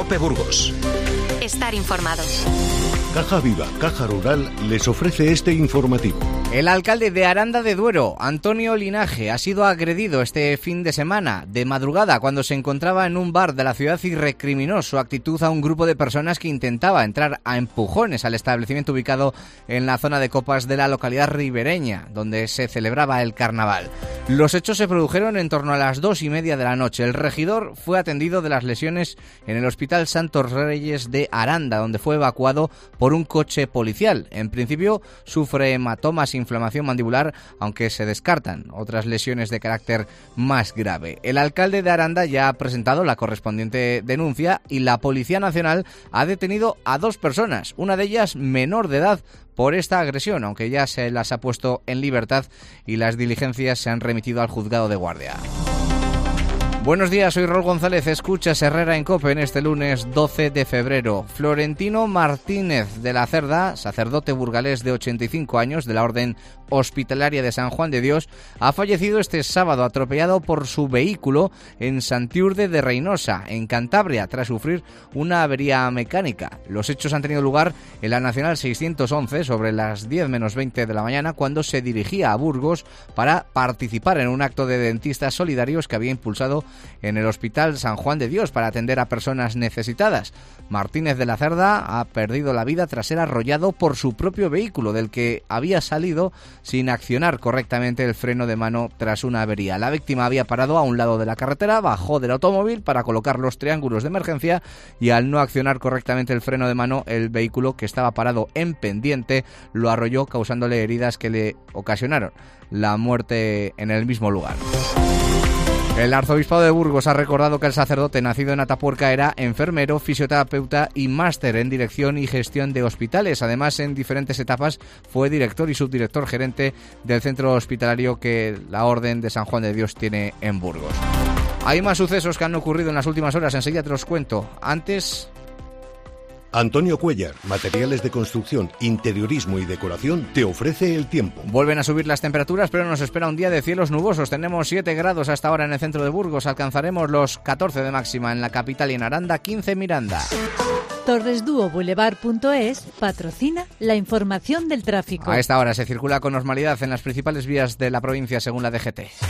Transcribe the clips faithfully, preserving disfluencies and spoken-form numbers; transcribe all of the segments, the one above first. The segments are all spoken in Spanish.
COPE Burgos. Estar informado. Caja Viva, Caja Rural, les ofrece este informativo. El alcalde de Aranda de Duero, Antonio Linaje, ha sido agredido este fin de semana, de madrugada, cuando se encontraba en un bar de la ciudad y recriminó su actitud a un grupo de personas que intentaba entrar a empujones al establecimiento ubicado en la zona de copas de la localidad ribereña, donde se celebraba el carnaval. Los hechos se produjeron en torno a las dos y media de la noche. El regidor fue atendido de las lesiones en el Hospital Santos Reyes de Aranda, donde fue evacuado por un coche policial. En principio sufre hematomas e inflamación mandibular, aunque se descartan otras lesiones de carácter más grave. El alcalde de Aranda ya ha presentado la correspondiente denuncia y la Policía Nacional ha detenido a dos personas, una de ellas menor de edad, por esta agresión, aunque ya se las ha puesto en libertad y las diligencias se han remitido al juzgado de guardia. Buenos días, soy Rol González, escuchas Herrera en COPE en este lunes doce de febrero. Florentino Martínez de la Cerda, sacerdote burgalés de ochenta y cinco años de la Orden Hospitalaria de San Juan de Dios, ha fallecido este sábado atropellado por su vehículo en Santiurde de Reynosa, en Cantabria, tras sufrir una avería mecánica. Los hechos han tenido lugar en la Nacional seiscientos once sobre las diez menos veinte de la mañana, cuando se dirigía a Burgos para participar en un acto de dentistas solidarios que había impulsado en el Hospital San Juan de Dios para atender a personas necesitadas. Martínez de la Cerda ha perdido la vida tras ser arrollado por su propio vehículo, del que había salido sin accionar correctamente el freno de mano tras una avería. La víctima había parado a un lado de la carretera, bajó del automóvil para colocar los triángulos de emergencia y, al no accionar correctamente el freno de mano, el vehículo, que estaba parado en pendiente, lo arrolló, causándole heridas que le ocasionaron la muerte en el mismo lugar. El Arzobispado de Burgos ha recordado que el sacerdote nacido en Atapuerca era enfermero, fisioterapeuta y máster en dirección y gestión de hospitales. Además, en diferentes etapas fue director y subdirector gerente del centro hospitalario que la Orden de San Juan de Dios tiene en Burgos. Hay más sucesos que han ocurrido en las últimas horas, enseguida te los cuento. Antes... Antonio Cuellar, materiales de construcción, interiorismo y decoración, te ofrece el tiempo. Vuelven a subir las temperaturas, pero nos espera un día de cielos nubosos. Tenemos siete grados hasta ahora en el centro de Burgos. Alcanzaremos los catorce de máxima en la capital y en Aranda, quince en Miranda. Torresduo Boulevard punto es patrocina la información del tráfico. A esta hora se circula con normalidad en las principales vías de la provincia, según la D G T.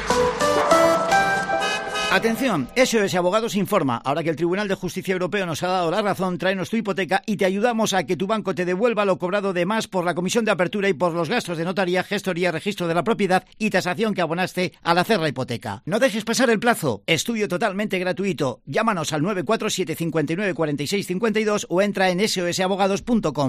Atención, S O S Abogados informa. Ahora que el Tribunal de Justicia Europeo nos ha dado la razón, tráenos tu hipoteca y te ayudamos a que tu banco te devuelva lo cobrado de más por la comisión de apertura y por los gastos de notaría, gestoría, registro de la propiedad y tasación que abonaste al hacer la hipoteca. No dejes pasar el plazo. Estudio totalmente gratuito. Llámanos al nueve cuatro siete cinco nueve cuatro seis cinco dos o entra en s o s abogados punto com.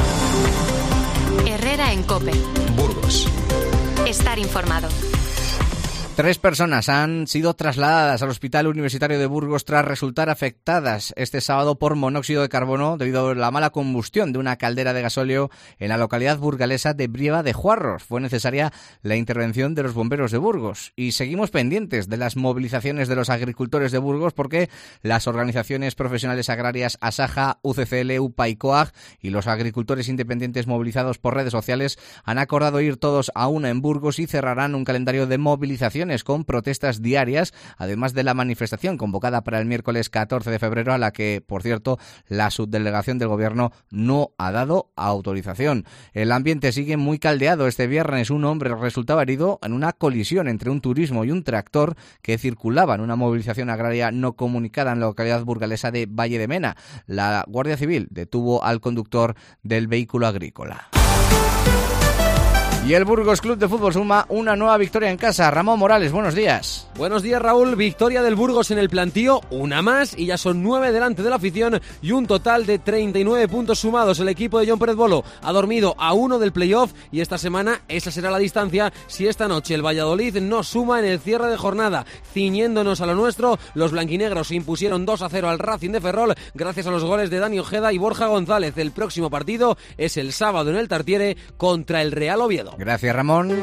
Herrera en COPE. Burgos. Estar informado. Tres personas han sido trasladadas al Hospital Universitario de Burgos tras resultar afectadas este sábado por monóxido de carbono debido a la mala combustión de una caldera de gasóleo en la localidad burgalesa de Brieva de Juarros. Fue necesaria la intervención de los bomberos de Burgos. Y seguimos pendientes de las movilizaciones de los agricultores de Burgos, porque las organizaciones profesionales agrarias Asaja, U C C L, U P A y COAG y los agricultores independientes movilizados por redes sociales han acordado ir todos a una en Burgos y cerrarán un calendario de movilización con protestas diarias, además de la manifestación convocada para el miércoles catorce de febrero, a la que, por cierto, la subdelegación del Gobierno no ha dado autorización. El ambiente sigue muy caldeado. Este viernes un hombre resultaba herido en una colisión entre un turismo y un tractor que circulaba en una movilización agraria no comunicada en la localidad burgalesa de Valle de Mena. La Guardia Civil detuvo al conductor del vehículo agrícola. Y el Burgos Club de Fútbol suma una nueva victoria en casa. Ramón Morales, buenos días. Buenos días, Raúl. Victoria del Burgos en el plantío, una más, y ya son nueve delante de la afición y un total de treinta y nueve puntos sumados. El equipo de John Pérez Bolo ha dormido a uno del playoff y esta semana esa será la distancia si esta noche el Valladolid no suma en el cierre de jornada. Ciñéndonos a lo nuestro, los blanquinegros se impusieron dos a cero al Racing de Ferrol gracias a los goles de Dani Ojeda y Borja González. El próximo partido es el sábado en el Tartiere contra el Real Oviedo. Gracias, Ramón.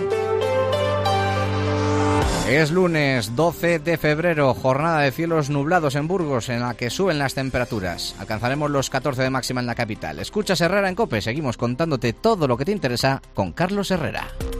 Es lunes doce de febrero, jornada de cielos nublados en Burgos, en la que suben las temperaturas. Alcanzaremos los catorce de máxima en la capital. Escuchas Herrera en COPE, seguimos contándote todo lo que te interesa con Carlos Herrera.